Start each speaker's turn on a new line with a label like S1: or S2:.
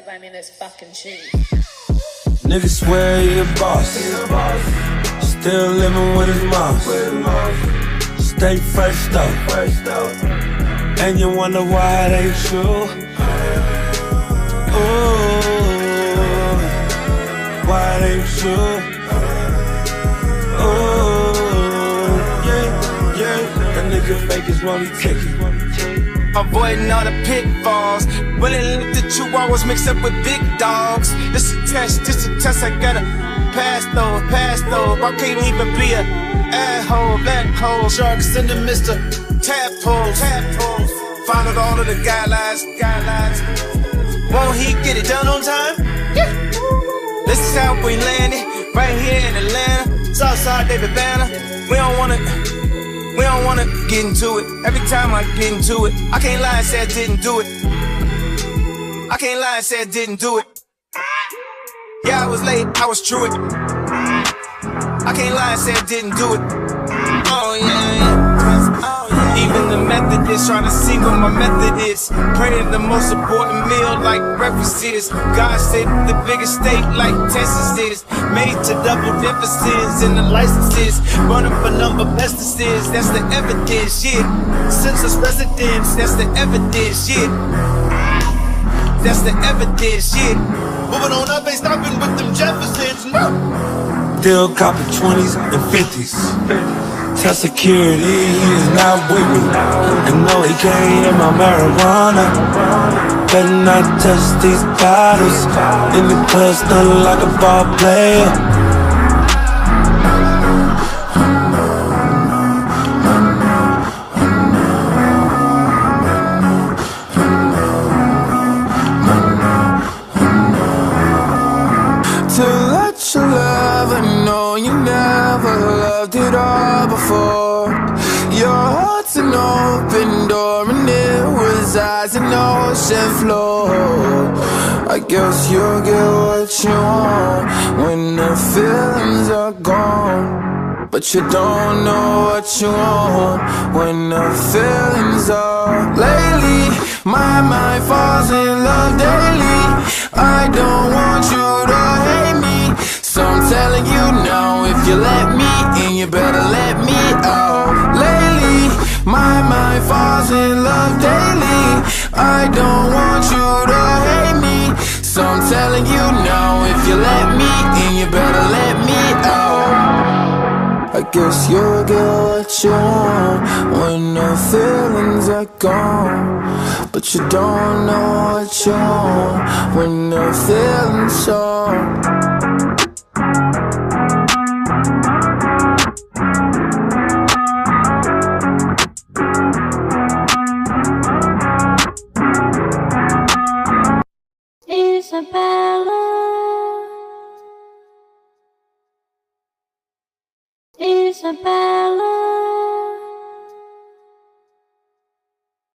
S1: buy me this fucking cheese.
S2: Niggas swear he a boss. Still living with his mom. Stay first up. And you wonder why it ain't true. Ooh, why it ain't true. Ooh, yeah. That nigga fake is what we taking.
S3: Avoiding all the pitfalls. When it looked at you, I was mixed up with big dogs. This a test, I gotta pass though. I can't even be a asshole, black hole. Sharks in the midst of tadpoles. Followed all of the guidelines. Won't he get it done on time? Yeah. This is how we landed, right here in Atlanta. Southside David Banner. We don't wanna get into it. Every time I get into it, I can't lie and say I didn't do it. Yeah, I was late, I was true it. I can't lie and say I didn't do it. Oh yeah. Even the Methodists trying to see what my method is. Praying the most important meal like breakfast is. God said the biggest state like Texas is. Made to double deficits in the licenses. Running for number pesticides, that's the evidence, shit. Census residents, that's the evidence, shit. That's the evidence, shit. Moving on up, ain't stopping with them Jeffersons, no.
S2: Still copping 20s and 50s. Tell security he is not with me. And no, he can't hear my marijuana. Better not touch these bottles. In the club, stunning like a ball player.
S4: To let you love, I know you never loved it all before. Your heart's an open door and it resides in ocean floor. I guess you'll get what you want when the feelings are gone. But you don't know what you want when the feelings are. Lately, my mind falls in love daily. I don't want you to hate me, so I'm telling you now, if you let me in, you better let me out. Lately, my mind falls in love daily. I don't want you to hate me, so I'm telling you now, if you let me in, you better let me out. I guess you'll get what you want when the feelings are gone. But you don't know what you want when the feelings are.
S5: Isabella, Isabella.